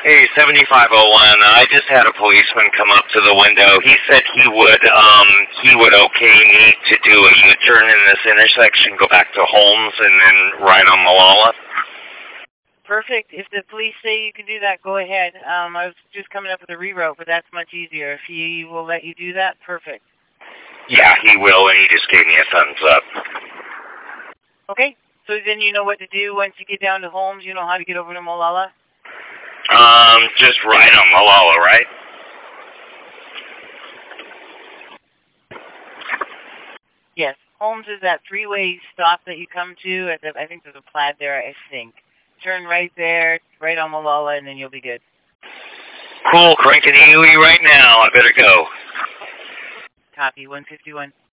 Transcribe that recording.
Hey, 7501. I just had a policeman come up to the window. He said he would okay me to do a U-turn in this intersection, go back to Holmes, and then right on Malala. Perfect. If the police say you can do that, go ahead. I was just coming up with a reroute, but that's much easier. If he will let you do that, perfect. Yeah, he will, and he just gave me a thumbs up. Okay, so then you know what to do once you get down to Holmes. You know how to get over to Malala? Just right on Malala, right? Yes. Holmes is that three-way stop that you come to. I think there's a plaid there, I think. Turn right there, right on Malala, and then you'll be good. Cool, cranking the UE right now. I better go. Copy, 151.